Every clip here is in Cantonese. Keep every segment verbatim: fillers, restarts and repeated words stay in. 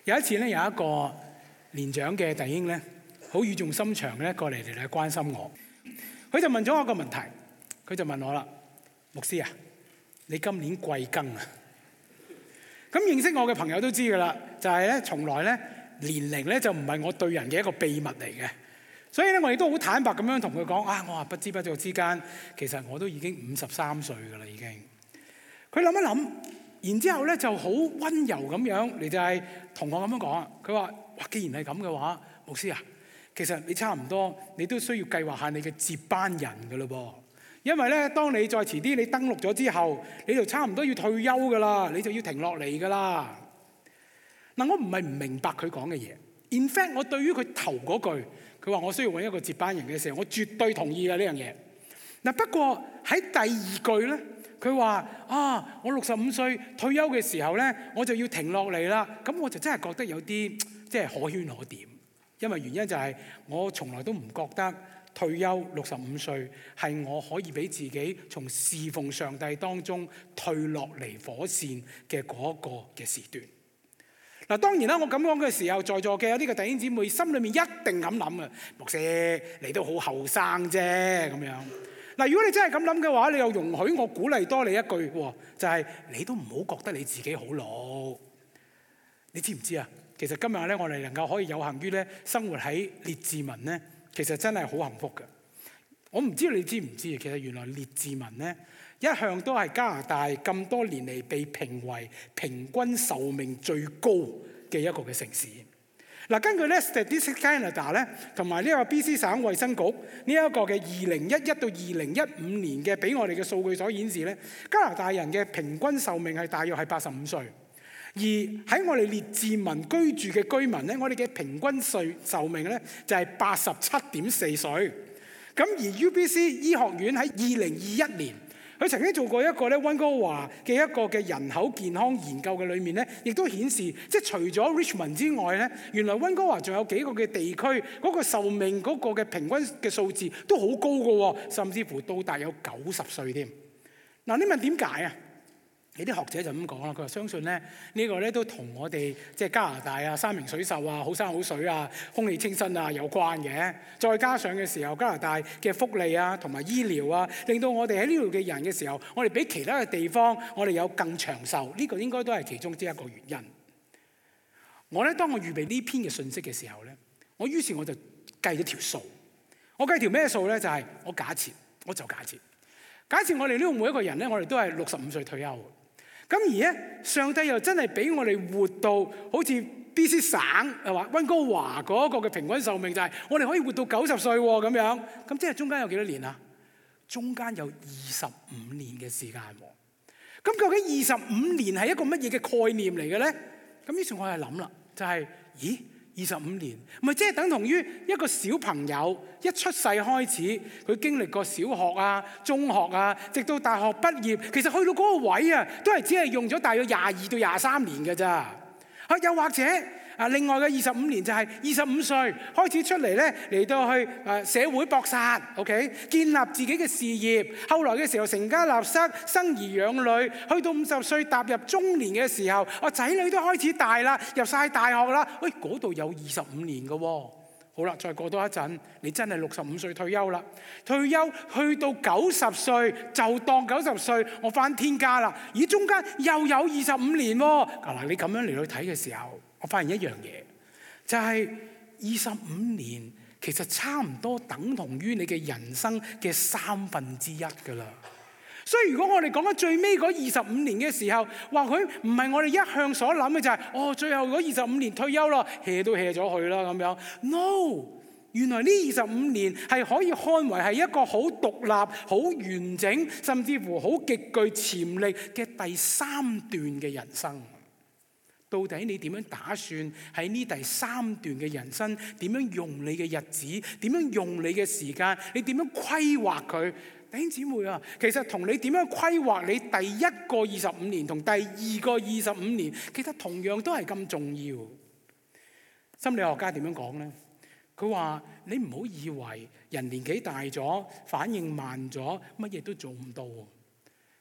有一次咧，有一個年長嘅弟兄咧，好語重心長咧過嚟嚟嚟關心我。佢就問咗我一個問題，佢就問我啦：牧師啊，你今年貴庚啊？咁認識我嘅朋友都知㗎啦，就係咧從來咧年齡咧就唔係我對人嘅一個秘密嚟嘅。所以咧，我亦都好坦白咁樣同佢講啊，我話不知不覺之間，其實我都已經五十三歲㗎啦，已經。佢諗一諗。然之後咧就好溫柔咁樣，你就係同我咁樣講啊。佢話：哇，既然係咁嘅話，牧師啊，其實你差唔多，你都需要計劃下你嘅接班人㗎咯噃。因為咧，當你再遲啲你登錄咗之後，你就差唔多要退休㗎啦，你就要停落嚟㗎啦。嗱，我唔係唔明白佢講嘅嘢。In fact，我對於佢頭嗰句，佢話我需要揾一個接班人嘅時候，我絕對同意嘅呢樣嘢。嗱，不過喺第二句咧。佢話啊，我六十五歲退休嘅時候咧，我就要停落嚟啦。咁我就真係覺得有啲即係可圈可點，因為原因就係我從來都唔覺得退休六十五歲係我可以俾自己從侍奉上帝當中退落嚟火線嘅嗰個嘅時段。嗱，當然啦，我咁講嘅時候，在座嘅有啲嘅弟兄姊妹心裏面一定咁諗啊，牧師你都好後生啫咁樣。嗱，如果你真係咁諗嘅話，你又容許我鼓勵多你一句喎，就係你都唔好覺得你自己好老。你知唔知啊？其實今日咧，我哋能夠可以有幸於咧生活喺列治文咧，其實真係好幸福嘅。我唔知道你知唔知啊？其實原來列治文咧一向都係加拿大咁多年嚟被評為平均壽命最高嘅一個嘅城市。嗱，根據咧 Statistics Canada 咧，同埋呢個 B C 省衛生局呢一個嘅二零一一到二零一五年嘅俾我哋嘅數據所顯示咧，加拿大人嘅平均壽命係大約係八十五歲，而喺我哋列治文居住嘅居民咧，我哋嘅平均歲壽命咧就係八十七點四歲。咁而 U B C 醫學院喺二零二一年，佢曾經做過一個咧溫哥華嘅一個嘅人口健康研究嘅裏面咧，亦都顯示，即係除咗 Richmond 之外咧，原來溫哥華仲有幾個嘅地區嗰個壽命嗰個嘅平均嘅數字都好高㗎，甚至乎到達有九十歲添。嗱，你問點解啊？有啲學者就咁講啦，佢話相信咧呢個咧都同我哋即係加拿大啊山明水秀啊好山好水啊空氣清新啊有關嘅，再加上嘅時候加拿大嘅福利啊同埋醫療啊，令到我哋喺呢度嘅人嘅時候，我哋比其他嘅地方我哋有更長壽，呢個應該都係其中之一個原因。我咧當我預備呢篇嘅信息嘅時候咧，我於是我就計咗條數，我計條咩數咧？就係我假設，我就假設，假設我哋呢度每一個人咧，我哋都係六十五歲退休。咁而咧，上帝又真係俾我哋活到好似 B C 省係話溫哥華嗰個嘅平均壽命就係我哋可以活到九十歲喎咁樣。咁即係中間有幾多年啊？中間有二十五年嘅時間喎。咁究竟二十五年係一個乜嘢嘅概念嚟嘅咧？咁於是我係諗啦，就係、是、咦？二十五年，咪即係等同於一個小朋友一出世開始，佢經歷過小學啊、中學啊，直到大學畢業，其實去到嗰個位啊，都係只係用咗大約廿二到廿三年嘅咋。啊，又或者啊，另外嘅二十五年就係二十五歲開始出嚟咧，嚟到去誒社會搏殺 ，OK， 建立自己嘅事業。後來嘅時候成家立室、生兒養女，去到五十歲踏入中年嘅時候，我仔女都開始大啦，入晒大學啦。喂，嗰度有二十五年嘅喎。好啦，再過多一陣，你真係六十五歲退休啦。退休去到九十歲，就當九十歲，我返天家啦。而中間又有二十五年喎。嗱，你咁樣嚟去睇嘅時候，我發現一樣嘢，就係二十五年其實差唔多等同於你嘅人生嘅三分之一㗎啦。所以如果我哋講緊最尾嗰二十五年嘅時候，或許唔係我哋一向所諗嘅就係、是、哦，最後嗰二十五年退休咯 hea 都 hea 咗佢啦咁樣。No， 原來呢二十五年係可以看為係一個好獨立、好完整，甚至乎好極具潛力嘅第三段嘅人生。到底你點樣打算喺呢第三段嘅人生？點樣用你嘅日子？點樣用你嘅時間？你點樣規劃佢？弟兄姊妹啊，其實同你點樣規劃你第一個二十五年同第二個二十五年，其實同樣都係咁重要。心理學家點樣講呢？佢話你唔好以為人年紀大咗、反應慢咗，乜嘢都做唔到。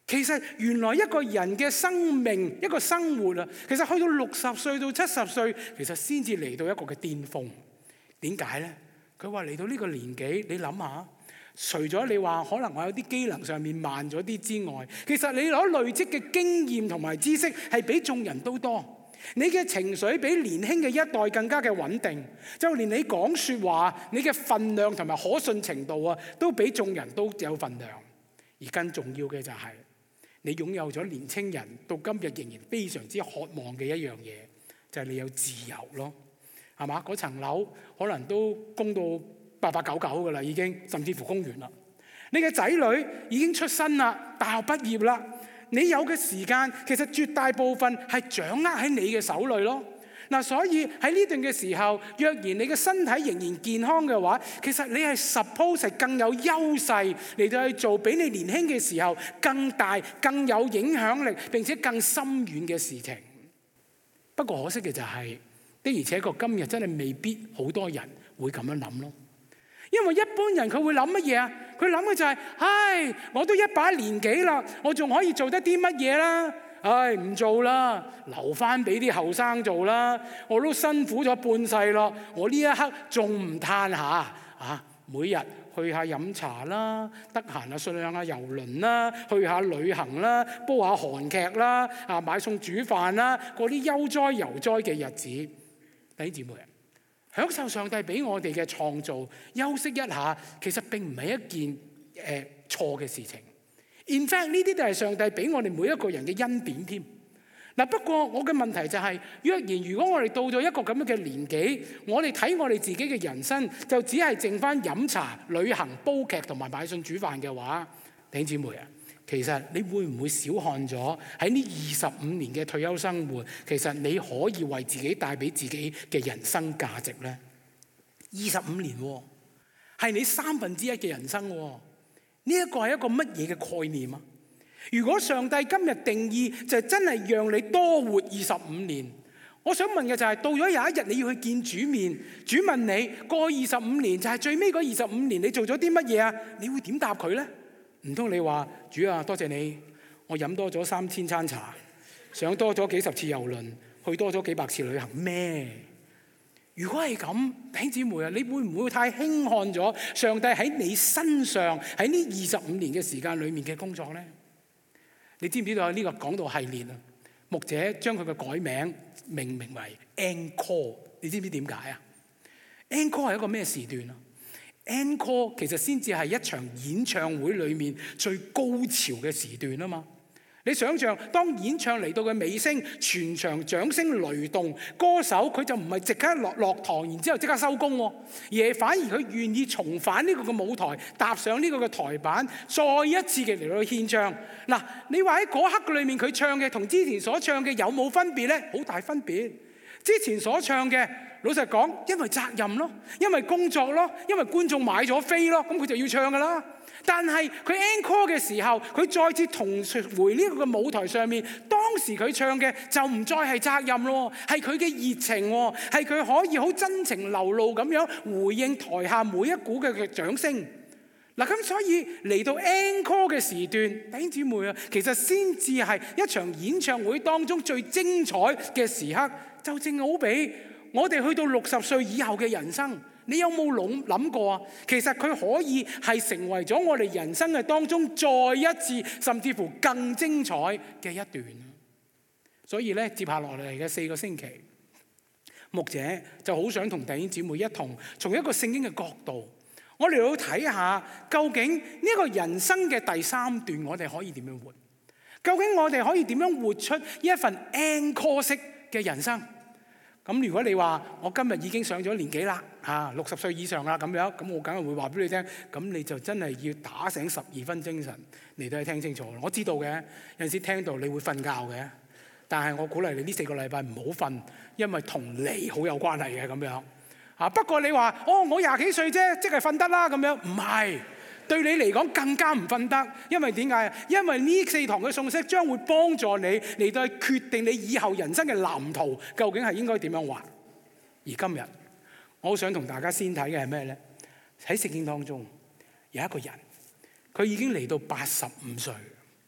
其實原來一個人嘅生命，一個生活啊，其實去到六十歲到七十歲，其實先至嚟到一個嘅巔峰。點解呢？佢話嚟到呢個年紀，你諗下，除咗你話可能我有啲機能上面慢咗啲之外，其實你攞累積嘅經驗同埋知識係比眾人都多。你嘅情緒比年輕嘅一代更加嘅穩定，就連你講說話，你嘅分量同埋可信程度啊，都比眾人都有分量。而更重要嘅就係，你擁有咗年青人到今日仍然非常之渴望嘅一樣嘢，就係你有自由咯，係嘛？嗰層樓可能都供到八八九九噶啦，已經甚至乎供完啦。你嘅仔女已經出身啦，大學畢業啦。你有嘅時間其實絕大部分係掌握喺你嘅手裏咯。嗱，所以喺呢段嘅時候，若然你嘅身體仍然健康嘅話，其實你係 suppose 係更有優勢嚟到去做比你年輕嘅時候更大、更有影響力並且更深遠嘅事情。不過可惜嘅就係，的而且確今日真係未必好多人會咁樣諗咯。因為一般人佢會諗乜嘢啊？佢諗嘅就係，唉，我都一把年紀啦，我仲可以做得啲乜嘢啦？唉，唔做啦，留翻俾啲後生做啦。我都辛苦咗半世咯，我呢一刻仲唔嘆下啊？每日去下飲茶啦，得閒啊上下遊輪啦，去下旅行啦，煲下韓劇啦，啊買餸煮飯啦，過啲悠哉游哉嘅日子。弟兄姊妹，享受上帝俾我哋嘅創造，休息一下，其實並唔係一件誒錯嘅事情。In fact， 呢啲都係上帝俾我哋每一個人嘅恩典添。嗱，不過我嘅問題就係，若然如果我哋到咗一個咁樣嘅年紀，我哋睇我哋自己嘅人生，就只係剩翻飲茶、旅行、煲劇同埋買餸煮飯嘅話，弟兄姊妹啊，其實你會唔會小看咗喺呢二十五年嘅退休生活，其實你可以為自己帶俾自己嘅人生價值呢？二十五年喎，係你三分之一嘅人生喎。呢一個係一個乜嘢嘅概念啊？如果上帝今日定義就真係讓你多活二十五年，我想問嘅就係，到咗有一日你要去見主面，主問你過去二十五年就係最尾嗰二十五年你做咗啲乜嘢啊？你會點答佢呢？唔通你話，主啊，多謝你，我飲多咗三千餐茶，上多咗幾十次郵輪，去多咗幾百次旅行咩？如果係咁，弟兄姊妹啊，你會唔會太輕看咗上帝喺你身上喺呢二十五年嘅時間裏面嘅工作呢？你知唔知道呢個講道系列啊？牧者將佢嘅改名命名為 Encore， 你知唔知點解啊？ Encore 係一個咩時段啊？ Encore 其實先至係一場演唱會裏面最高潮嘅時段啊嘛。你想象當演唱嚟到嘅尾聲，全場掌聲雷動，歌手佢就唔係即刻落落堂，然之後即刻收工，而係反而佢願意重返呢個嘅舞台，踏上呢個嘅台板，再一次嘅嚟到獻唱。嗱，你話喺嗰刻裏面佢唱嘅同之前所唱嘅有冇分別呢？好大分別。之前所唱嘅，老實講，因為責任咯，因為工作咯，因為觀眾買咗飛咯，咁佢就要唱噶啦。但係佢 encore 嘅時候，佢再次同回呢個嘅舞台上面，當時佢唱嘅就唔再係責任咯，係佢嘅熱情，係佢可以好真情流露咁樣回應台下每一股嘅嘅掌聲。嗱，咁所以嚟到 encore 嘅時段，弟兄姊妹啊，其實先至係一場演唱會當中最精彩嘅時刻，就正好比我哋去到六十歲以後嘅人生。你有冇諗諗過啊？其實佢可以係成為咗我哋人生嘅當中再一次，甚至乎更精彩嘅一段。所以咧，接下落嚟嘅四個星期，牧者就好想同弟兄姊妹一同從一個聖經嘅角度，我哋要睇下究竟呢個人生嘅第三段，我哋可以點樣活？究竟我哋可以點樣活出呢一份 encore 式嘅人生？咁如果你話我今日已經上咗年紀啦，嚇六十歲以上啦咁樣，咁我梗係會話俾你聽，咁你就真係要打醒十二分精神嚟到去聽清楚。我知道嘅，有陣時聽到你會瞓覺嘅，但係我鼓勵你呢四個禮拜唔好瞓，因為同你好有關係嘅咁樣。嚇不過你話哦，我廿幾歲啫，即係瞓得啦咁樣，唔係。對你嚟講更加唔瞓得，因為點解？因為呢四堂嘅信息將會幫助你嚟到去決定你以後人生嘅藍圖究竟係應該點樣畫。而今日我好想同大家先睇嘅係咩呢？喺聖經當中有一個人，佢已經嚟到八十五歲，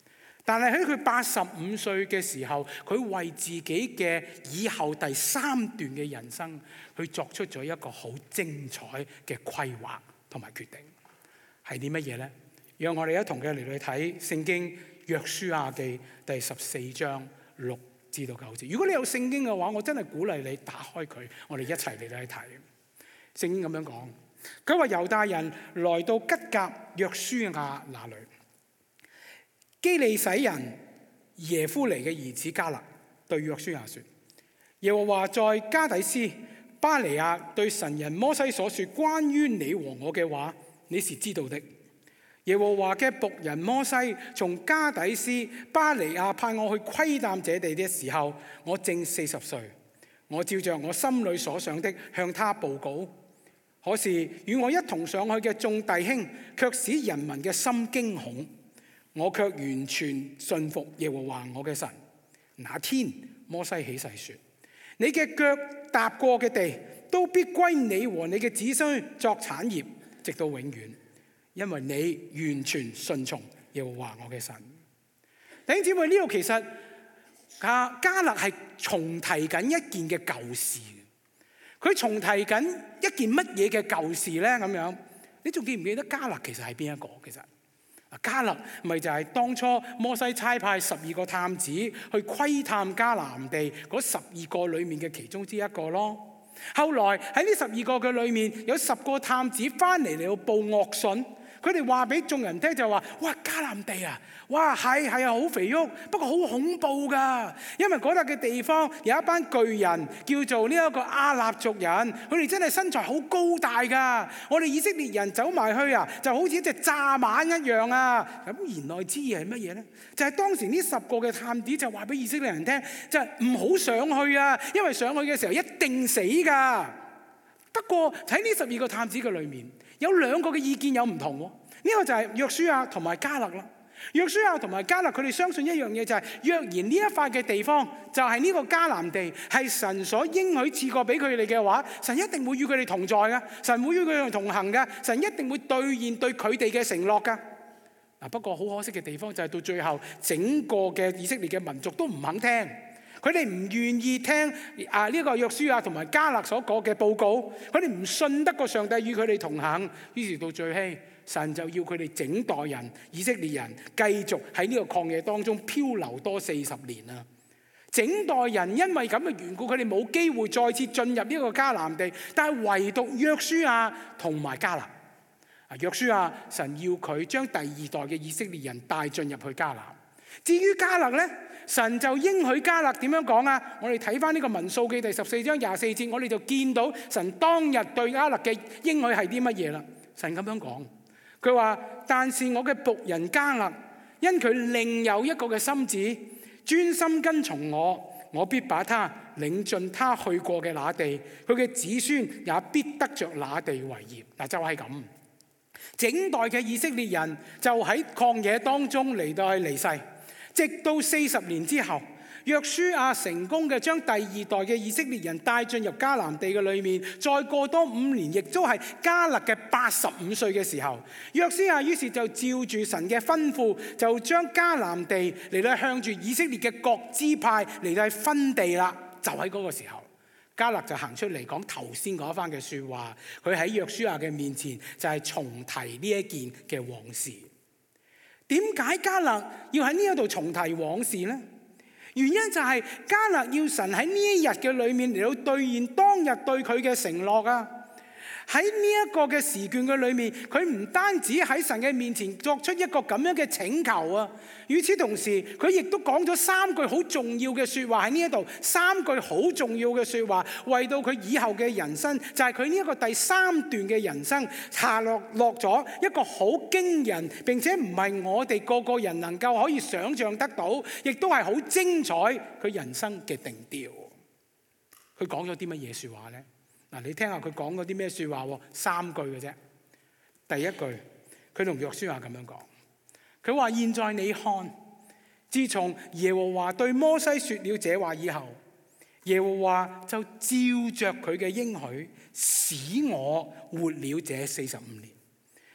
但係喺佢八十五歲嘅時候，佢為自己嘅以後第三段嘅人生，去作出咗一個好精彩嘅規劃同埋決定，係啲乜嘢呢？讓我哋一同嘅嚟去睇聖經約書亞記第十四章六至到九節。如果你有聖經嘅話，我真係鼓勵你打開佢，我哋一齊嚟去睇。聖經咁樣講，佢話猶大人來到吉甲約書亞那裏，基利洗人耶夫尼嘅兒子迦勒對約書亞說：耶和華在加底斯巴尼亞對神人摩西所說關於你和我嘅話，你是知道的。耶和華嘅僕人摩西從加底斯巴尼亞派我去窺探這地的時候，我正四十歲。我照着我心裏所想的向他報告。可是與我一同上去嘅眾弟兄，卻使人民嘅心驚恐。我卻完全信服耶和華我嘅神。那天摩西起誓說：你嘅腳踏過嘅地，都必歸你和你嘅子孫作產業，直到永遠。因為你完全順從耶和華我嘅神。弟兄姊妹，呢度其實迦迦勒係重提緊一件嘅舊事。佢重提緊一件乜嘢嘅舊事咧？咁樣，你仲記唔記得迦勒其實係邊一個？其實啊，迦勒咪就係當初摩西差派十二個探子去窺探迦南地嗰十二個裏面嘅其中之一個咯。後來喺呢十二個嘅裏面，有十個探子翻嚟嚟到報惡信。佢哋話俾眾人聽就話：哇，迦南地啊，哇係係啊，好肥沃，不過好恐怖㗎。因為嗰笪嘅地方有一班巨人叫做呢一個亞納族人，佢哋真係身材好高大㗎。我哋以色列人走埋去啊，就好似一隻蚱蜢一樣啊。咁言外之意係乜嘢呢？就係、是、當時呢十個嘅探子就話俾以色列人聽，就係唔好上去啊，因為上去嘅時候一定死㗎。不過喺呢十二個探子嘅裏面，有兩個嘅意見有唔同喎。呢個就係約書亞同埋迦勒啦。約書亞同埋迦勒佢哋相信一樣嘢，就係若然呢一塊嘅地方就係呢個迦南地係神所應許賜過俾佢哋嘅話，神一定會與佢哋同在㗎，神會與佢哋同行㗎，神一定會兌現對佢哋嘅承諾㗎。嗱，不過好可惜嘅地方就係到最後整個嘅以色列嘅民族都唔肯聽。佢哋唔願意聽啊呢個約書亞同埋迦勒所講嘅報告，佢哋唔信得過上帝與佢哋同行，於是到最後神就要佢哋整代人以色列人繼續喺呢個曠野當中漂流多四十年啊！整代人因為咁嘅緣故，佢哋冇機會再次進入呢個迦南地，但係唯獨約書亞同埋迦勒啊，約書亞神要佢將第二代嘅以色列人帶進入去迦南。至於迦勒呢，神就應許迦勒點樣講啊？我哋睇翻呢個民數記第十四章廿四節，我哋就見到神當日對迦勒嘅應許係啲乜嘢啦。神咁樣講，佢話：但是我嘅僕人迦勒，因佢另有一個嘅心志，專心跟從我，我必把他領進他去過嘅那地，佢嘅子孫也必得着那地為業。嗱，就係咁。整代嘅以色列人就喺曠野當中嚟到去離世。直到四十年之後，約書亞成功嘅將第二代嘅以色列人帶進入迦南地嘅裏面，再過多五年，亦都係迦勒嘅八十五歲嘅時候，約書亞於是就照住神嘅吩咐，就將迦南地嚟到向住以色列嘅各支派嚟到去分地啦。就喺嗰個時候，迦勒就行出嚟講頭先嗰一番嘅説話，佢喺約書亞嘅面前就係重提呢一件嘅往事。點解迦勒要喺呢一度重提往事呢？原因就係迦勒要神喺呢一日嘅裏面嚟到兌現當日對佢嘅承諾啊！喺呢一個嘅時段嘅裏面，佢唔單止喺神嘅面前作出一個咁樣嘅請求啊，與此同時，佢亦都講咗三句好重要嘅説話喺呢一度，三句好重要嘅説話，為到佢以後嘅人生，就係佢呢一個第三段嘅人生下落落咗一個好驚人，並且唔係我哋個個人能夠可以想像得到，亦都係好精彩佢人生嘅定調。佢講咗啲乜嘢説話呢？嗱，你聽下佢講嗰啲咩説話喎？三句嘅啫。第一句，佢同約書亞咁樣講，佢話：現在你看，自從耶和華對摩西説了這話以後，耶和華就照着佢嘅應許，使我活了這四十五年。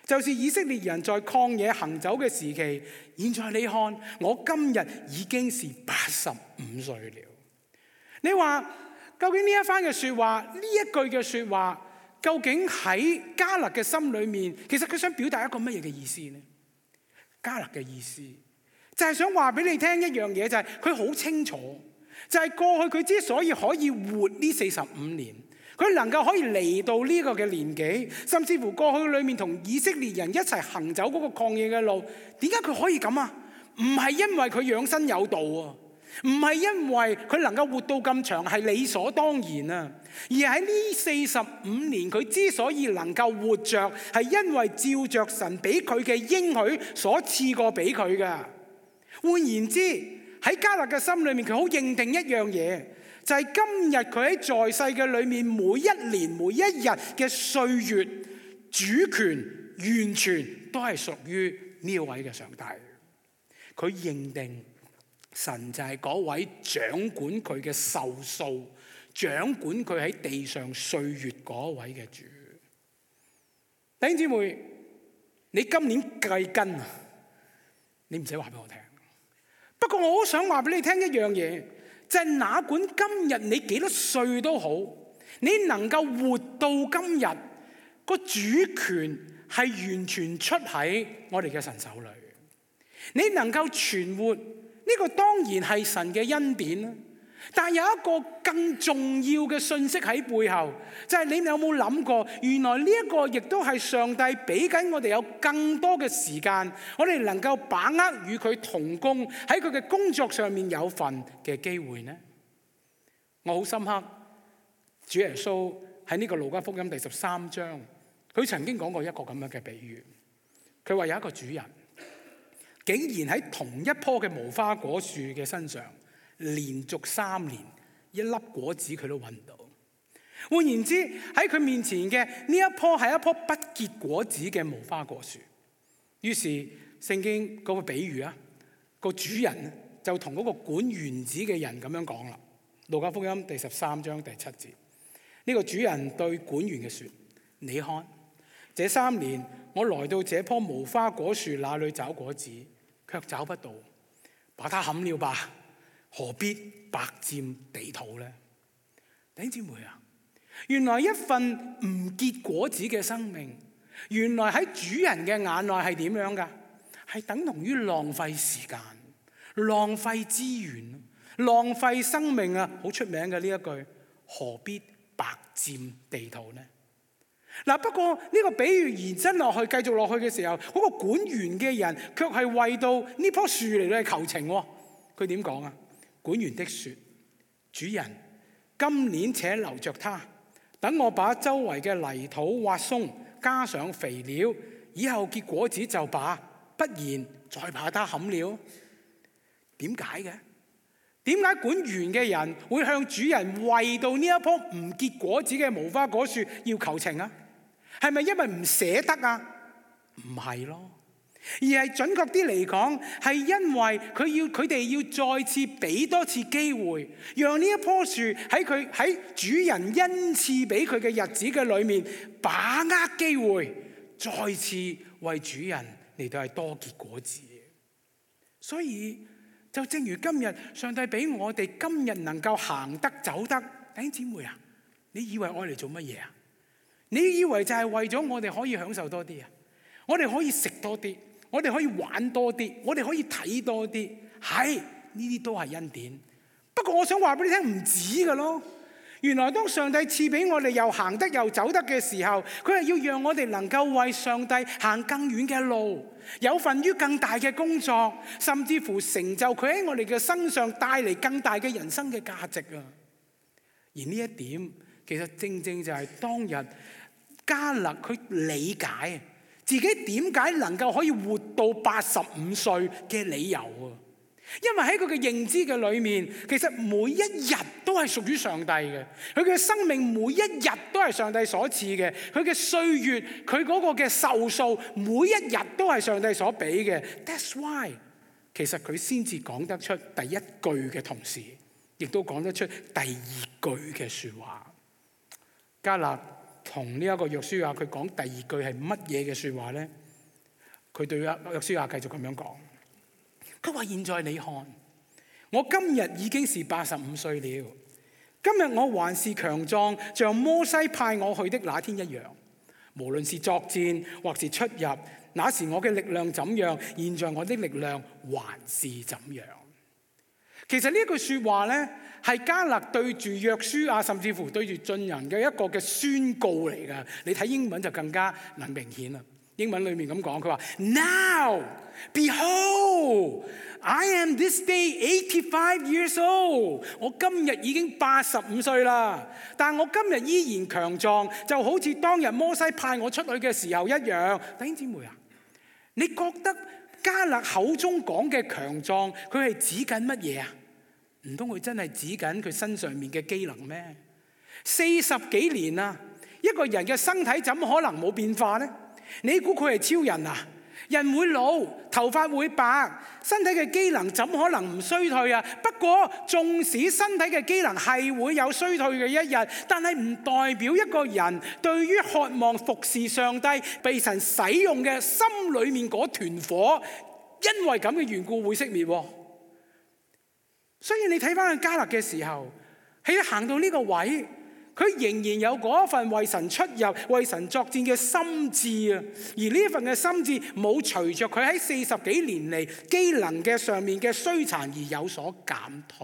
就是以色列人在曠野行走嘅時期。現在你看，我今日已經是八十五歲了。你話究竟呢一番嘅說話，呢一句嘅說話，究竟喺迦勒嘅心裏面，其實佢想表達一個乜嘢嘅意思呢？迦勒嘅意思就係想話俾你聽一樣嘢，就係佢好清楚，就係過去佢之所以可以活呢四十五年，佢能夠可以嚟到呢個嘅年紀，甚至乎過去裏面同以色列人一齊行走嗰個曠野嘅路，點解佢可以咁啊？唔係因為佢養生有道啊，唔係因為佢能夠活到咁長係理所當然啊，而喺呢四十五年佢之所以能夠活着，係因為照着神俾佢嘅應許所賜過俾佢噶。換言之，喺迦勒嘅心裏面，佢好認定一樣嘢，就係今日佢喺在世嘅裏面，每一年每一日嘅歲月主權完全都係屬於呢位嘅上帝。佢認定神就係嗰位掌管佢嘅壽數、掌管佢喺地上歲月嗰位嘅主。弟兄姊妹，你今年計斤啊？你唔使話俾我聽。不過我好想話俾你聽一樣嘢，就係哪管今日你幾多歲都好，你能夠活到今日，個主權係完全出喺我哋嘅神手裏。你能夠存活，呢個當然係神嘅恩典啦。但有一個更重要嘅信息喺背後，就係你有冇諗過，原來呢一個亦都係上帝俾緊我哋有更多嘅時間，我哋能夠把握與佢同工，喺佢嘅工作上面有份嘅機會呢？我好深刻，主耶穌喺呢個路加福音第十三章，佢曾經講過一個咁樣嘅比喻。佢話有一個主人，竟然喺同一棵嘅無花果樹嘅身上，連續三年一粒果子佢都揾唔到。換言之，喺佢面前嘅呢一棵係一棵不結果子嘅無花果樹。於是聖經嗰個比喻啊，個主人就同嗰個管園子嘅人咁樣講啦。路加福音第十三章第七節，呢個主人對管園嘅說：你看，這三年我來到這棵無花果樹那裏找果子，卻找不到，把它砍了吧，何必白佔地土呢？弟兄姊妹啊，原來一份唔結果子嘅生命，原來喺主人嘅眼內係點樣噶？係等同於浪費時間、浪費資源、浪費生命啊！好出名嘅呢一句，何必白佔地土呢？嗱，不過呢個比喻延伸落去、繼續落去嘅時候，嗰、那個管園嘅人卻係為到呢棵樹嚟到求情。佢點講啊？管園的說：主人，今年且留着它，等我把周圍嘅泥土挖鬆，加上肥料，以後結果子就罷，不然再把它砍了。點解嘅？點解管園嘅人會向主人為到呢一棵唔結果子嘅無花果樹要求情啊？係咪因為唔捨得啊？唔係咯，而係準確啲嚟講，係因為佢要佢哋要再次俾多次機會，讓呢一棵樹喺佢喺主人恩賜俾佢嘅日子嘅裏面，把握機會，再次為主人嚟到係多結果子。所以就正如今日上帝俾我哋今日能夠行得走得，弟兄姊妹啊，你以為愛嚟做乜嘢啊？你以為就係為咗我哋可以享受多啲啊？我哋可以食多啲，我哋可以玩多啲，我哋可以睇多啲，係呢啲都係恩典。不過我想話俾你聽，唔止噶咯。原來當上帝賜俾我哋又行得又走得嘅時候，佢係要讓我哋能夠為上帝行更遠嘅路，有份於更大嘅工作，甚至乎成就佢喺我哋嘅身上帶嚟更大嘅人生嘅價值啊！而呢一點其實正正就係當日迦勒佢理解自己點解能夠可以活到八十五歲嘅理由啊！因為喺佢嘅認知嘅裏面，其實每一日都係屬於上帝嘅，佢嘅生命每一日都係上帝所賜嘅，佢嘅歲月，佢嗰個嘅壽數，每一日都係上帝所俾嘅。That's why 其實佢先至講得出第一句嘅同時，亦都講得出第二句嘅說話。迦勒同呢一個約書亞佢講第二句係乜嘢嘅說話呢？ 佢對約約書亞繼續咁樣講，佢話：現在你看，我今日已經是八十五歲了，今日我還是強壯，像摩西派我去的那天一樣。無論是作戰或是出入，那時我嘅力量怎樣，現在我的力量還是怎樣。其實呢句說話呢，係迦勒對住約書亞，甚至乎對住眾人嘅一個嘅宣告嚟㗎。你睇英文就更加能明顯啦。英文裏面咁講，佢話 Now behold I am this day eighty-five years old。我今日已經八十五歲啦，但我今日依然強壯，就好似當日摩西派我出去嘅時候一樣。弟兄姊妹啊，你覺得迦勒口中講嘅強壯，佢係指緊乜嘢啊？唔通佢真係指緊佢身上面嘅機能咩？四十幾年啦，一個人嘅身體怎可能冇變化呢？你估佢係超人啊？人會老，頭髮會白，身體嘅機能怎可能唔衰退啊？不過縱使身體嘅機能係會有衰退嘅一日，但係唔代表一個人對於渴望服侍上帝、被神使用嘅心裏面嗰團火，因為咁嘅緣故會熄滅。所以你睇翻去迦勒嘅時候，喺行到呢個位，佢仍然有嗰份為神出入、為神作戰嘅心志啊！而呢份嘅心志冇隨着佢喺四十幾年嚟機能嘅上面嘅衰殘而有所減退。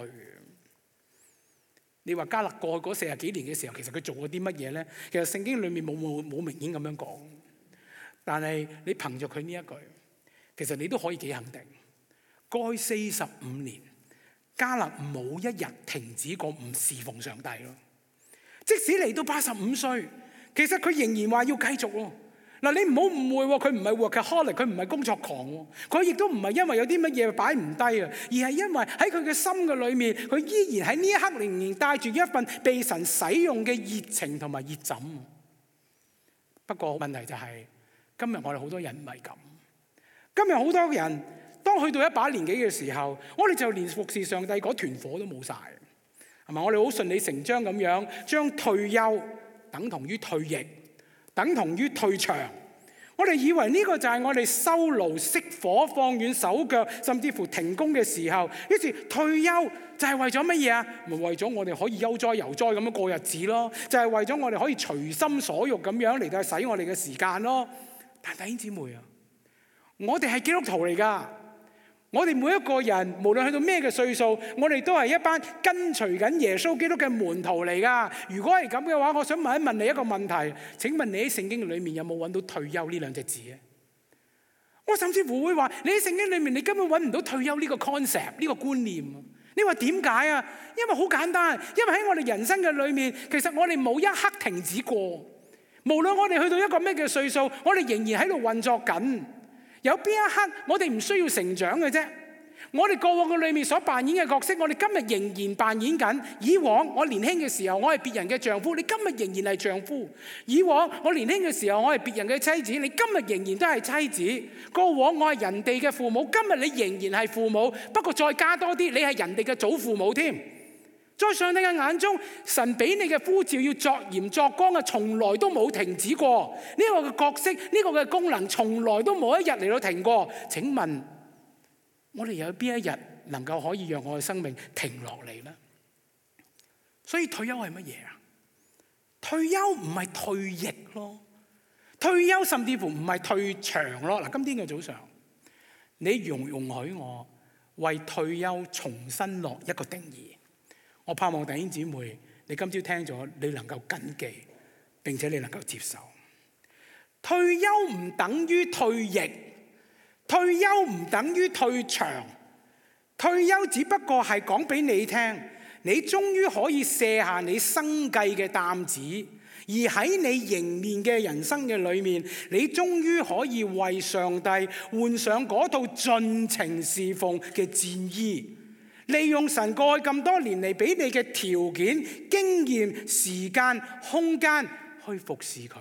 你話迦勒過去嗰四十幾年嘅時候，其實佢做過啲乜嘢呢？其實聖經裏面冇冇冇明顯咁樣講，但係你憑着佢呢一句，其實你都可以幾肯定，過去四十五年迦勒冇一日停止過唔侍奉上帝咯。即使嚟到八十五歲，其實佢仍然話要繼續咯。嗱，你唔好誤會喎，佢唔係 workaholic，佢唔係工作狂喎，佢亦都唔係因為有啲乜嘢擺唔低啊，而係因為喺佢嘅心嘅裏面，佢依然喺呢一刻仍然帶住一份被神使用嘅熱情同埋熱忱。不過問題就係，今日我哋好多人唔係咁。今日好多人當去到一把年紀嘅時候，我哋就連服侍上帝嗰團火都冇晒。係咪？我哋好順理成章咁樣將退休等同於退役，等同於退場。我哋以為呢個就係我哋收爐熄火放軟手腳，甚至乎停工嘅時候。於是退休就係為咗乜嘢啊？咪為咗我哋可以悠哉游哉咁樣過日子咯，就係為咗我哋可以隨心所欲咁樣嚟到使我哋嘅時間咯。但弟兄姊妹啊，我哋係基督徒嚟㗎。我哋每一個人，無論去到咩嘅歲數，我哋都係一班跟隨緊耶穌基督嘅門徒嚟噶。如果係咁嘅話，我想問一問你一個問題，請問你喺聖經裏面有冇揾到退休呢兩隻字咧？我甚至乎會話，你喺聖經裏面你根本揾唔到退休呢個 concept 呢個觀念。你話點解啊？因為好簡單，因為喺我哋人生嘅裏面，其實我哋冇一刻停止過。無論我哋去到一個咩嘅歲數，我哋仍然喺度運作緊。有邊一刻我哋唔需要成長嘅啫？我哋過往嘅裏面所扮演嘅角色，我哋今日仍然扮演緊。以往我年輕嘅時候，我係別人嘅丈夫，你今日仍然係丈夫。以往我年輕嘅時候，我係別人嘅妻子，你今日仍然都係妻子。過往我係人哋嘅父母，今日你仍然係父母，不過再加多啲，你係人哋嘅祖父母添。在上帝嘅眼中，神俾你嘅呼召要作鹽作光嘅，從來都冇停止過。呢個嘅角色，呢個嘅功能，從來都冇一日嚟到停過。請問我哋有邊一日能夠可以讓我嘅生命停落嚟呢？所以退休係乜嘢啊？退休唔係退役咯，退休甚至乎唔係退場咯。嗱，今天嘅早上，你容容許我為退休重新落一個定義。我盼望弟兄姊妹，你今朝聽咗，你能夠謹記，並且你能夠接受。退休唔等於退役，退休唔等於退場，退休只不過係講俾你聽，你終於可以卸下你生計嘅擔子，而喺你迎面嘅人生嘅裏面，你終於可以為上帝換上嗰套盡情侍奉嘅戰衣。利用神過去咁多年嚟俾你嘅條件、經驗、時間、空間去服侍佢，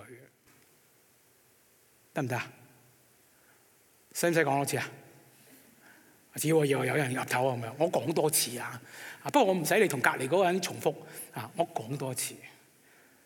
得唔得啊？使唔使講多次啊？只要有人岌頭咁樣，我講多次啊！不過我唔使你同隔離嗰個人重複啊！我講多次。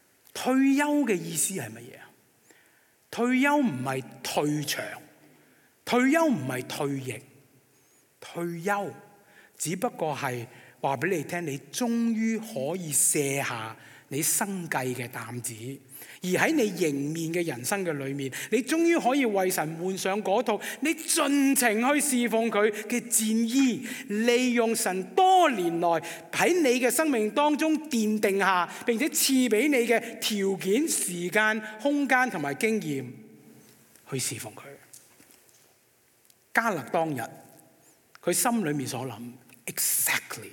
退休嘅意思係乜嘢啊？退休唔係退場， 退休唔係退役，退休只不過係話俾你聽，你終於可以卸下你生計嘅擔子，而喺你迎面嘅人生嘅裏面，你終於可以為神換上嗰套你盡情去侍奉佢嘅戰衣，利用神多年來喺你嘅生命當中奠定下並且賜俾你嘅條件、時間、空間同埋經驗去侍奉佢。迦勒當日佢心裏面所諗 exactly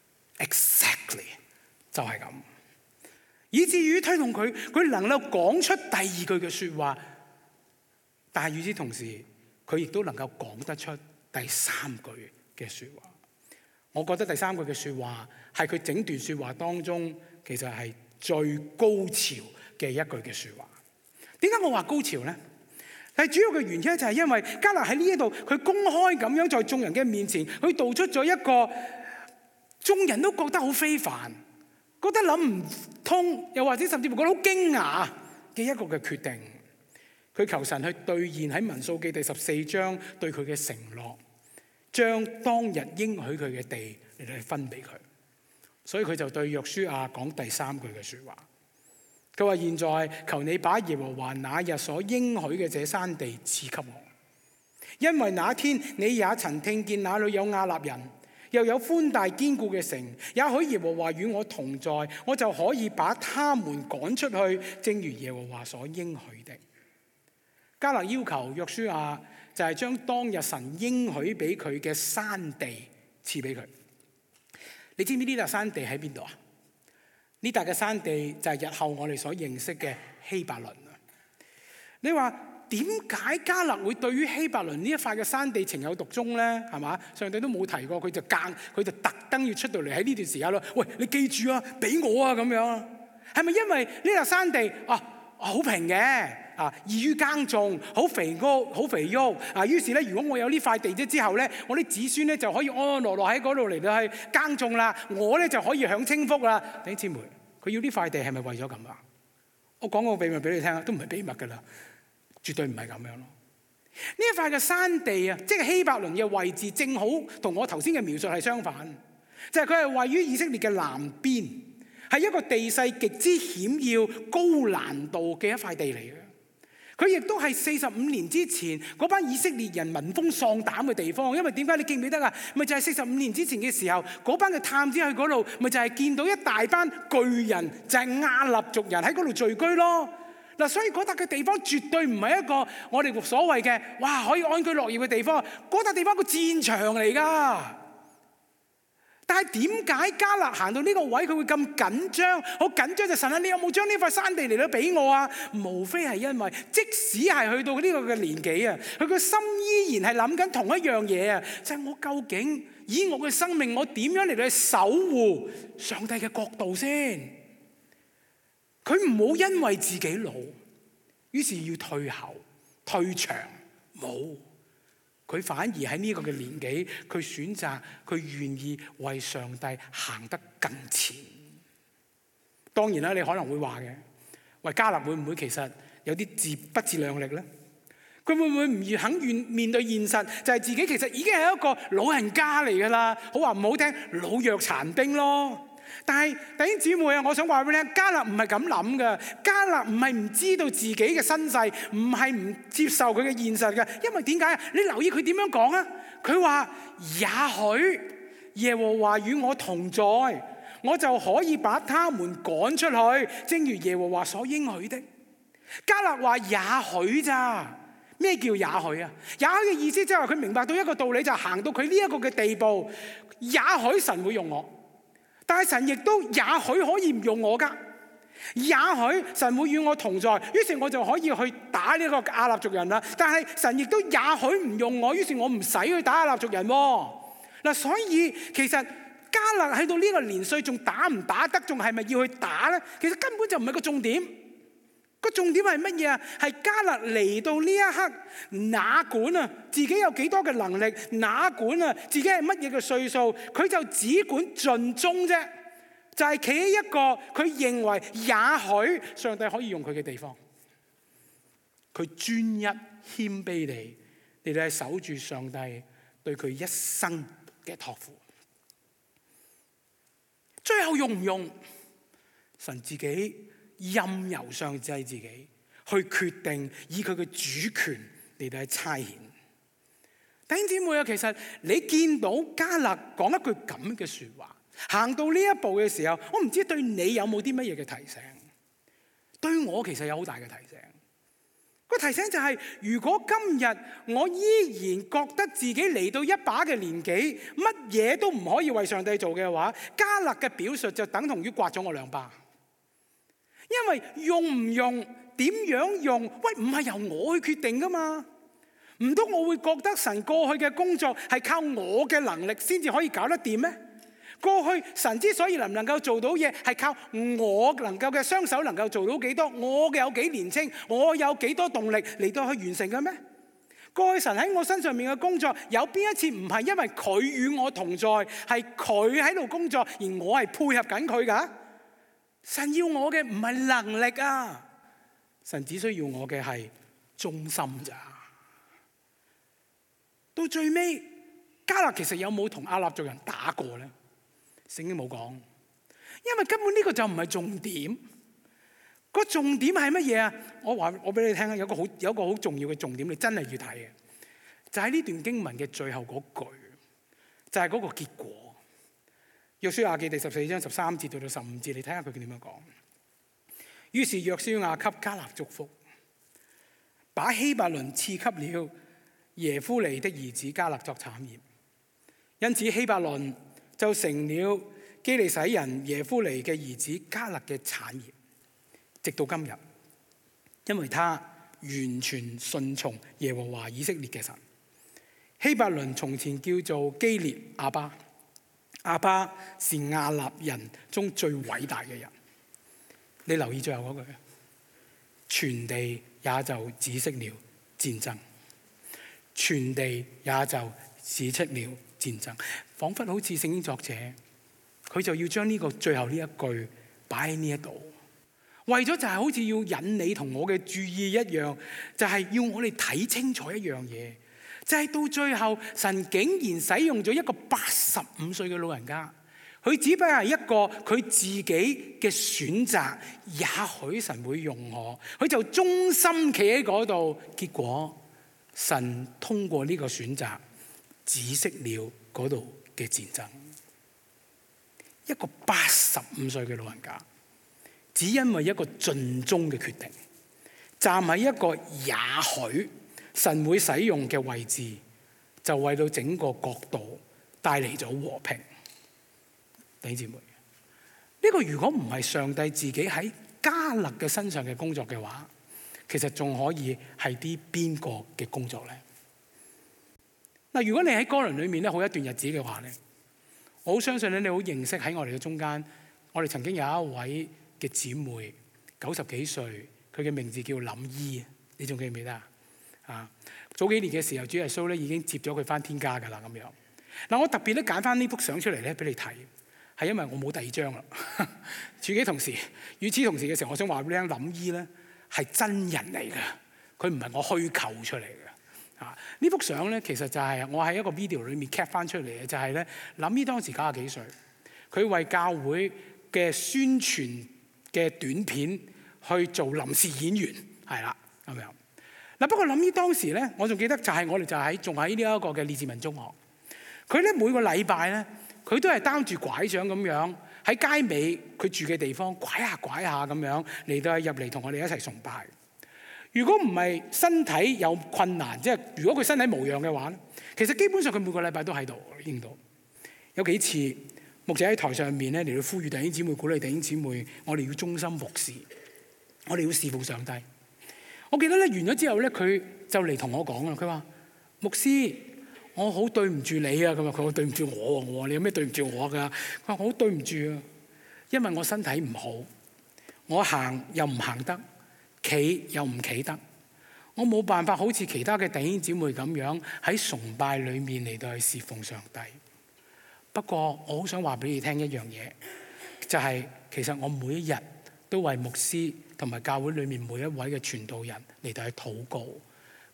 exactly 就係咁，以至於推動佢佢能夠講出第二句嘅說話，但係與此同時佢亦都能夠講得出第三句嘅說話。我覺得第三句嘅說話係佢整段說話當中其實係最高潮嘅一句嘅說話。點解我話高潮呢？係主要嘅原因就係因為迦勒喺呢一度，佢公開咁樣在眾人嘅面前，佢道出咗一個眾人都覺得好非凡，覺得諗唔通，又或者甚至乎覺得好驚訝嘅一個嘅決定。佢求神去兌現喺民數記第十四章對佢嘅承諾，將當日應許佢嘅地嚟嚟分俾佢。所以佢就對約書亞講第三句嘅說話。佢話：現在求你把耶和華那日所應許嘅這山地賜給我，因為那天你也曾聽見那裏有亞納人，又有寬大堅固嘅城，也許耶和華與我同在，我就可以把他們趕出去，正如耶和華所應許的。迦勒要求約書亞就係將當日神應許俾佢嘅山地賜俾佢。你知唔知呢笪山地喺邊度啊？呢笪嘅山地就係日後我哋所認識嘅希伯倫啊！你話點解迦勒會對於希伯倫呢一塊嘅山地情有獨鍾咧？係嘛？上帝都冇提過，佢就間佢就特登要出到嚟喺呢段時間咯。喂，你記住啊，俾我啊咁樣。係咪因為呢笪山地啊好平嘅啊，易於耕種，好肥沃，好肥沃啊？於是咧，如果我有呢塊地之後咧，我啲子孫咧就可以安安樂樂喺嗰度嚟到去耕種啦，我咧就可以享清福啦。弟兄姊妹，佢要呢塊地係咪為咗咁啊？我講個秘密俾你聽，都唔係秘密噶啦，絕對唔係咁樣咯。呢一塊嘅山地啊，即係希伯倫嘅位置，正好同我頭先嘅描述係相反，就係佢係位於以色列嘅南邊，係一個地勢極之險要、高難度嘅一塊地嚟嘅。佢亦都係四十五年之前嗰班以色列人聞風喪膽嘅地方，因為點解？你記唔記得啊？咪就係四十五年之前嘅時候，嗰班嘅探子去嗰度，咪就係見到一大班巨人，就係亞納族人喺嗰度聚居咯。嗱，所以嗰笪嘅地方絕對唔係一個我哋所謂嘅哇可以安居樂業嘅地方，嗰笪地方係個戰場嚟㗎。但係點解迦勒行到呢個位佢會咁緊張？好緊張就神啊！你有冇將呢塊山地嚟到俾我啊？無非係因為即使係去到呢個嘅年紀啊，佢個心依然係諗緊同一樣嘢啊，就係我究竟以我嘅生命，我點樣嚟到去守護上帝嘅國度先？佢唔好因為自己老，於是要退後、退場，冇。佢反而喺呢個嘅年紀，佢選擇佢願意為上帝行得更前。當然啦，你可能會話嘅，喂，迦勒會唔會其實有啲自不自量力咧？佢會唔會唔肯願面對現實，就係自己其實已經係一個老人家嚟㗎啦？好話唔好聽，老弱殘兵咯。但係弟兄姊妹啊，我想話俾你聽，迦勒唔係咁諗嘅。迦勒唔係唔知道自己嘅身世，唔係唔接受佢嘅現實嘅。因為點解？你留意佢點樣講啊？佢話：也許耶和華與我同在，我就可以把他們趕出去，正如耶和華所應許的。迦勒話：也許咋？咩叫也許啊？也許嘅意思即係話佢明白到一個道理，就係行到佢呢一個嘅地步，也許神會用我。但係神亦都也許可以唔用我㗎，也許神會與我同在，於是我就可以去打呢個亞納族人啦。但係神亦都也許唔用我，於是我唔使去打亞納族人喎。嗱，所以其實迦勒喺到呢個年歲仲打唔打得，仲係咪要去打咧？其實根本就唔係個重點。個重點係乜嘢啊？係迦勒嚟到呢一刻，哪管啊自己有幾多嘅能力，哪管啊自己係乜嘢嘅歲數，佢就只管盡忠啫。就係企喺一個佢認為也許上帝可以用佢嘅地方，佢專一謙卑地嚟到係守住上帝對佢一生嘅託付。最後用唔用，神自己任由上帝自己去決定，以佢嘅主權嚟到係差遣。弟兄姊妹啊，其實你見到迦勒講一句咁嘅說話，行到呢一步嘅時候，我唔知對你有冇啲乜嘢嘅提醒？對我其實有好大嘅提醒。個提醒就係，如果今日我依然覺得自己嚟到一把嘅年紀，乜嘢都唔可以為上帝做嘅話，迦勒嘅表述就等同於刮咗我兩巴。因為用唔用，點樣用，喂，唔係由我去決定噶嘛。唔通我會覺得神過去嘅工作係靠我嘅能力先至可以搞得掂咩？過去神之所以能唔能夠做到嘢，係靠我能夠嘅雙手能夠做到幾多，我嘅有幾年青，我有幾多動力嚟到去完成嘅咩？過去神喺我身上面嘅工作，有邊一次唔係因為佢與我同在，係佢喺度工作，而我係配合緊佢噶？神要我嘅唔係能力啊，神只需要我嘅係忠心咋。到最尾，迦勒其實有冇同亞納族人打過咧？聖經冇講，因為根本呢個就唔係重點。個重點係乜嘢啊？我話我俾你聽啊，有個好有一個好重要嘅重點，你真係要睇嘅，就喺呢段經文嘅最後嗰句，就係嗰個結果。約書亞記第十四章十三節到到十五節，你睇下佢點樣講。於是約書亞給迦勒祝福，把希伯倫賜給了耶夫尼的兒子迦勒作產業，因此希伯倫就成了基利洗人耶夫尼嘅兒子迦勒嘅產業，直到今日，因為他完全順從耶和華以色列嘅神。希伯倫從前叫做基列亞巴，亞巴是亞納人中最偉大嘅人。你留意最後嗰句，全地也就止息了戰爭。全地也就止息了戰爭，彷彿好似聖經作者，佢就要將呢個最後呢一句擺喺呢一度，為咗就係好似要引你同我嘅注意一樣，就係要我哋睇清楚一樣嘢，就係到最後神竟然使用咗一個八十五歲嘅老人家，佢只不過係一個佢自己嘅選擇，也許神會用我，佢就忠心企喺嗰度，結果神通過呢個選擇止息了嗰度嘅戰爭。一個八十五歲嘅老人家，只因為一個盡忠嘅決定，站喺一個也許神會使用嘅位置，就為到整個國度帶嚟咗和平。弟兄姊妹，呢個如果唔係上帝自己喺迦勒嘅身上嘅工作嘅話，其實仲可以係啲邊個嘅工作咧？嗱，如果你喺歌林裏面咧好一段日子嘅話咧，我好相信咧你好認識喺我哋嘅中間，我哋曾經有一位嘅姊妹，九十幾歲，佢嘅名字叫林姨，你仲記唔記得啊？啊，早幾年嘅時候，主耶穌咧已經接咗佢翻天家噶啦咁樣。嗱，我特別咧揀翻呢幅相出嚟咧俾你睇，係因為我冇第二張啦。與此同時，與此同時嘅時候，我想話俾你聽，林姨咧係真人嚟嘅，佢唔係我虛構出嚟嘅。啊，呢幅相咧其實就係我喺一個 video 裏面 cap 翻出嚟嘅，就係咧林姨當時九十幾歲，佢為教會嘅宣傳嘅短片去做臨時演員，係啦咁樣。嗱，不過林姨當時咧，我仲記得就係我哋就喺仲喺呢一個嘅列治文中學，佢咧每個禮拜咧，佢都係擔住拐杖咁樣喺街尾佢住嘅地方拐下拐下咁樣嚟到入嚟同我哋一齊崇拜。如果唔係身體有困難，即係如果佢身體無恙嘅話咧，其實基本上佢每個禮拜都喺度。見到有幾次牧者喺台上面咧嚟到呼籲弟兄姊妹，鼓勵弟兄姊妹，我哋要忠心服侍，我哋要侍奉上帝。我記得咧完咗之後咧，佢就嚟同我講啦，佢話牧師，我好對唔住你啊，咁啊佢話對唔住我，我話你有咩對唔住我㗎？佢話我好對唔住啊，因為我身體唔好，我行又唔行得，企又唔企得，我冇辦法好似其他嘅弟兄姊妹咁樣喺崇拜裏面嚟到去侍奉上帝。不過我好想話俾你聽一樣嘢，就係其實我每一日都為牧師同埋教會裏面每一位嘅傳道人嚟到去禱告，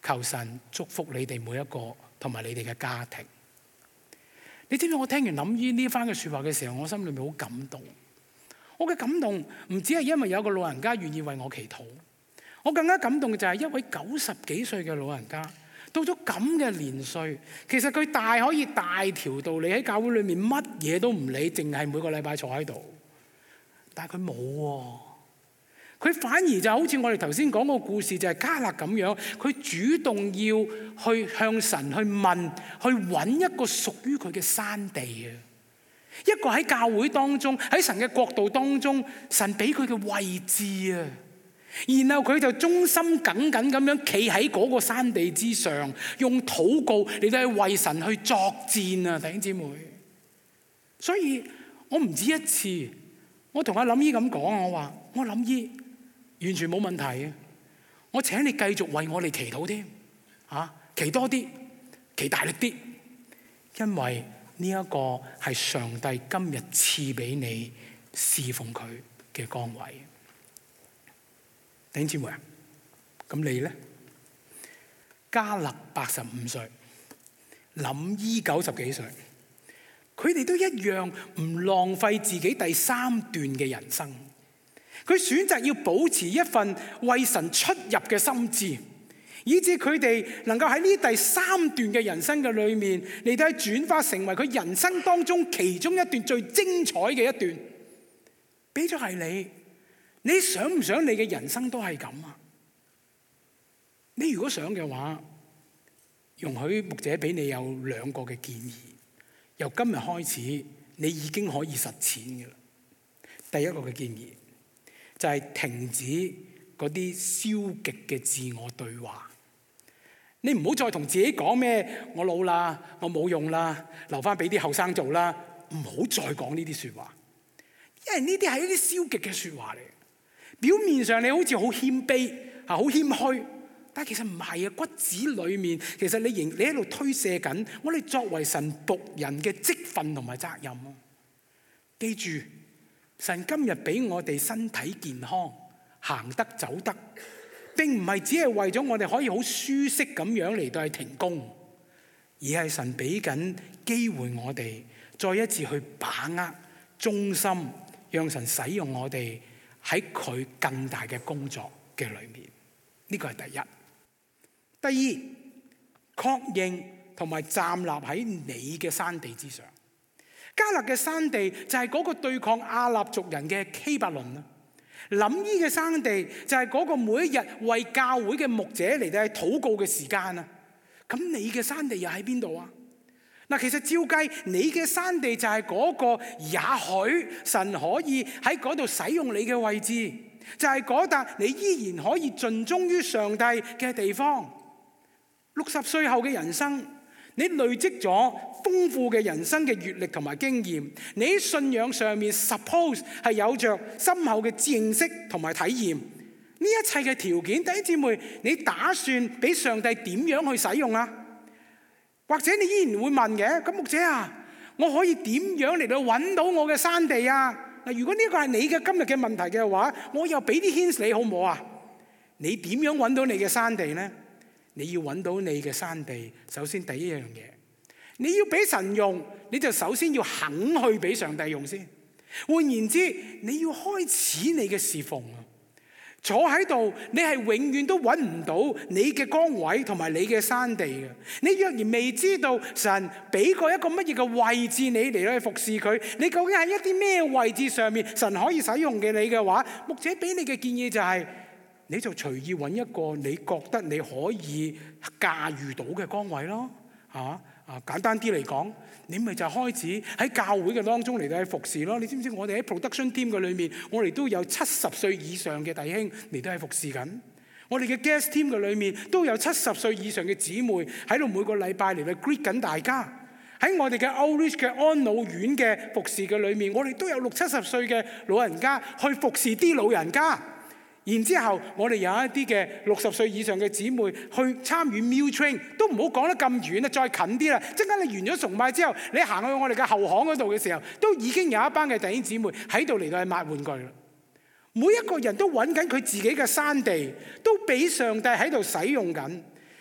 求神祝福你哋每一個同埋你哋嘅家庭。你知唔知我聽完林姨呢番嘅説話嘅時候，我心裏面好感動。我嘅感動唔止係因為有個老人家願意為我祈禱，我更加感動嘅就係一位九十幾歲嘅老人家，到咗咁嘅年歲，其實佢大可以大條道理喺教會裏面乜嘢都唔理，淨係每個禮拜坐喺度，但係佢冇喎。佢反而就好似我哋頭先講個故事，就係迦勒咁樣，佢主動要去向神去問，去揾一個屬於佢嘅山地啊！一個喺教會當中，喺神嘅國度當中，神俾佢嘅位置啊！然後佢就忠心耿耿咁樣企喺嗰個山地之上，用禱告嚟到去為神去作戰啊！弟兄姊妹，所以我唔止一次，我同阿林姨咁講，我話我林姨完全冇問題嘅，我請你繼續為我哋祈禱添，啊，祈多啲，祈大力啲，因為呢一個係上帝今日賜俾你侍奉佢嘅崗位。弟兄姊妹啊，咁你咧？迦勒八十五歲，林姨九十幾歲，佢哋都一樣唔浪費自己第三段嘅人生。佢選擇要保持一份為神出入嘅心志，以致佢哋能夠喺呢第三段嘅人生嘅裏面嚟到轉化成為佢人生當中其中一段最精彩嘅一段。俾咗係你，你想唔想你嘅人生都係咁啊？你如果想嘅話，容許牧者俾你有兩個嘅建議，由今日開始你已經可以實踐嘅啦。第一個嘅建議就係停止嗰啲消極嘅自我對話。你唔好再同自己講咩我老啦，我冇用啦，留翻俾啲後生做啦。唔好再講呢啲説話，因為呢啲係一啲消極嘅説話嚟。表面上你好似好謙卑啊，好謙虛，但係其實唔係啊。骨子裏面其實你仍你喺度推卸緊我哋作為神僕人嘅職分同埋責任啊。記住，神今日俾我哋身體健康，行得走得，並唔係只係為咗我哋可以好舒適咁樣嚟到去停工，而係神俾緊機會我哋再一次去把握忠心，讓神使用我哋喺佢更大嘅工作嘅裏面。呢個係第一。第二，確認同埋站立喺你嘅山地之上。迦勒嘅山地就係嗰個對抗亞納族人嘅希伯倫啦。林姨嘅山地就係嗰個每一日為教會嘅牧者嚟到去禱告嘅時間啊。咁你嘅山地又喺邊度啊？嗱，其實照計你嘅山地就係嗰個也許神可以喺嗰度使用你嘅位置，就係嗰笪你依然可以盡忠於上帝嘅地方。六十歲後嘅人生，你累積咗豐富嘅人生嘅閱歷同埋經驗，你喺信仰上面 suppose 係有着深厚嘅認識同埋體驗。呢一切嘅條件，弟兄姊妹，你打算俾上帝點樣去使用啊？或者你依然會問嘅，咁牧者啊，我可以點樣嚟到揾到我嘅山地啊？嗱，如果呢個係你嘅今日嘅問題嘅話，我又俾啲 hints你好唔好啊？你點樣揾到你嘅山地呢？你要揾到你嘅山地，首先第一樣嘢，你要俾神用，你就首先要肯去俾上帝用先。換言之，你要開始你嘅侍奉啊！坐喺度，你係永遠都揾唔到你嘅崗位同埋你嘅山地嘅。你若然未知道神俾過一個乜嘢嘅位置你嚟去服侍佢，你究竟喺一啲咩位置上面神可以使用嘅你嘅話，牧者俾你嘅建議就係、是，你就隨意揾一個你覺得你可以駕馭到嘅崗位咯，嚇啊！簡單啲嚟講，你咪就開始喺教會嘅當中嚟到去服侍咯。你知唔知我哋喺 production team 嘅裏面，我哋都有七十歲以上嘅弟兄嚟到去服侍緊。我哋嘅 guest team 嘅裏面都有七十歲以上嘅姊妹喺度每個禮拜嚟到 greet 緊大家。喺我哋嘅 outreach 嘅安老院嘅服侍嘅裏面，我哋都有六七十歲嘅老人家去服侍啲老人家。然之後，我哋有一啲嘅六十歲以上嘅姊妹去參與 meal train， 都唔好講得咁遠啦，再近啲啦。即刻你完咗崇拜之後，你行去我哋嘅後巷嗰度嘅時候，都已經有一班嘅弟兄姊妹喺度嚟到去抹玩具啦。每一個人都揾緊佢自己嘅山地，都俾上帝喺度使用緊。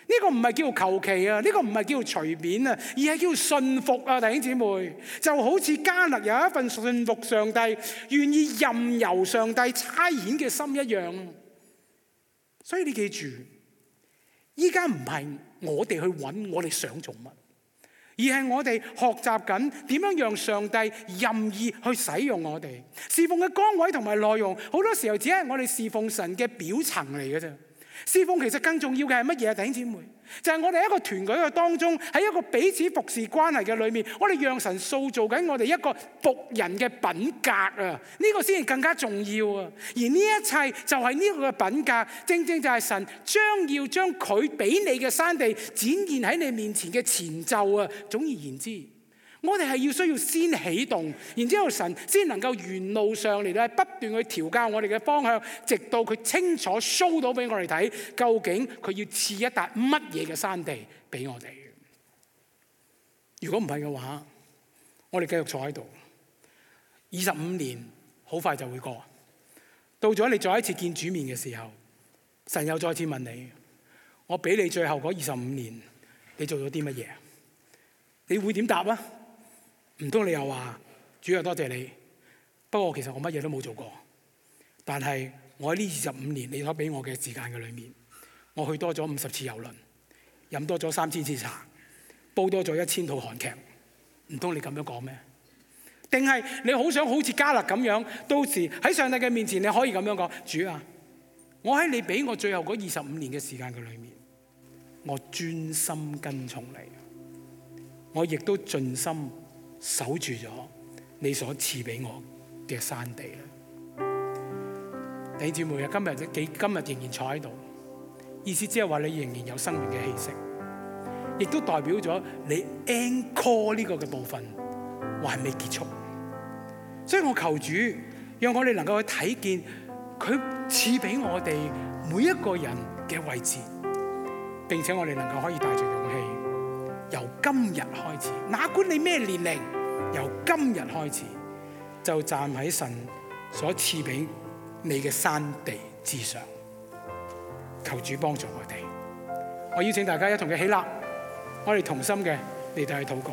呢個唔係叫求其啊，呢個唔係叫隨便啊，而係叫信服啊，弟兄姊妹。就好似迦勒有一份信服上帝、願意任由上帝差遣嘅心一樣。所以你記住，依家唔係我哋去揾我哋想做乜，而係我哋學習緊點樣讓上帝任意去使用我哋。侍奉嘅崗位同埋內容，好多時候只係我哋侍奉神嘅表層嚟嘅啫。侍奉其實更重要嘅係乜嘢啊？弟兄姊妹，就係我哋一個團隊嘅當中，喺一個彼此服侍關係嘅裏面，我哋讓神塑造緊我哋一個僕人嘅品格啊！呢個先係更加重要啊！而呢一切就係呢個嘅品格，正正就係神將要將佢俾你嘅山地展現喺你面前嘅前奏啊！總而言之，我哋係要需要先起動，然之後神先能夠沿路上嚟咧不斷去調教我哋嘅方向，直到佢清楚 show 到俾我哋睇，究竟佢要賜一笪乜嘢嘅山地俾我哋。如果唔係嘅話，我哋繼續坐喺度，二十五年好快就會過。到咗你再一次見主面嘅時候，神又再次問你：我俾你最後嗰二十五年，你做咗啲乜嘢？你會點答啊？唔通你又話主啊，多謝你，不過其實我乜嘢都冇做過，但係我喺呢二十五年你所俾我嘅時間嘅裏面，我去多咗五十次遊輪，飲多咗三千次茶，煲多咗一千套韓劇，唔通你咁樣講咩？定係你好想好似迦勒咁樣，到時喺上帝嘅面前你可以咁樣講：主啊，我喺你俾我最後嗰二十五年嘅時間嘅裏面，我專心跟從你，我亦都盡心守住咗你所賜俾我嘅山地啦。弟兄姊妹啊，今日幾今日仍然坐喺度，意思即係話你仍然有生命嘅氣息，亦都代表咗你 encore 呢個嘅部分還未結束。所以我求主，讓我哋能夠去睇見佢賜俾我哋每一個人嘅位置，並且我哋能夠可以帶住勇氣。由今日開始，哪管你咩年齡，由今日開始就站喺神所賜俾你嘅山地之上。求主幫助我哋。我邀請大家一同嘅起立，我哋同心嘅嚟到去禱告。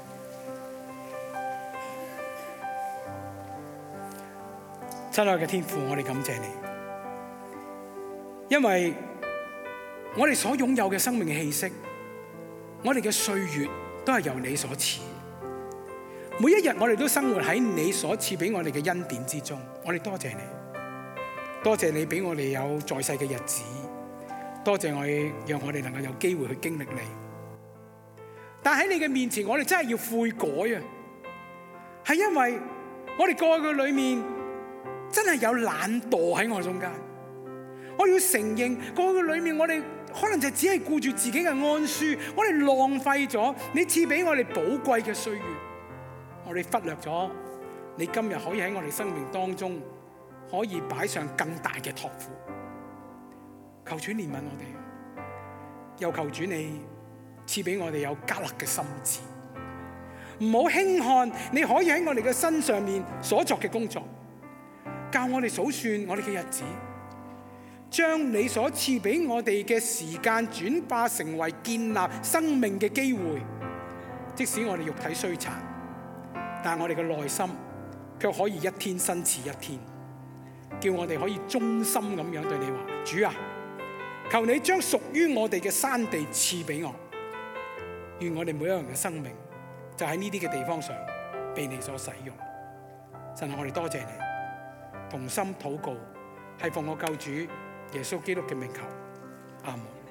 親愛嘅天父，我哋感謝你，因為我哋所擁有嘅生命嘅氣息，我哋嘅歲月都係由你所賜。每一日我哋都生活喺你所賜俾我哋嘅恩典之中。我哋多謝你，多謝你俾我哋有在世嘅日子，多謝我哋讓我哋能夠有機會去經歷你。但喺你嘅面前，我哋真係要悔改啊！係因為我哋過去嘅裏面真係有懶惰喺我中間。我要承認過去嘅裏面我哋可能就只係顧住自己嘅安舒，我哋浪費咗你賜俾我哋寶貴嘅歲月，我哋忽略咗你今日可以喺我哋生命當中可以擺上更大嘅託付。求主憐憫我哋，又求主你賜俾我哋有迦勒嘅心志，唔好輕看你可以喺我哋嘅身上面所作嘅工作，教我哋數算我哋嘅日子，將你所賜俾我哋嘅時間轉化成為建立生命嘅機會。即使我哋肉體衰殘，但我哋嘅內心卻可以一天新似一天，叫我哋可以忠心咁樣對你話：主啊，求你將屬於我哋嘅山地賜俾我。願我哋每一個人嘅生命就喺呢啲嘅地方上被你所使用。神啊，我哋多謝你，同心禱告，係奉我救主耶穌基督嘅名求，阿門。